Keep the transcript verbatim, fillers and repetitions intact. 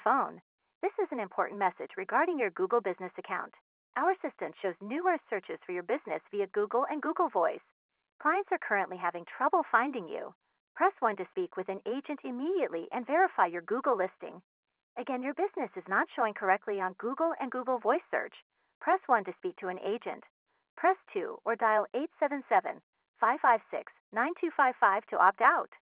phone. This is an important message regarding your Google Business account. Our assistant shows numerous searches for your business via Google and Google Voice. Clients are currently having trouble finding you. Press one to speak with an agent immediately and verify your Google listing. Again, your business is not showing correctly on Google and Google Voice search. Press one to speak to an agent. Press two or dial eight seven seven, five five six, nine two five five to opt out.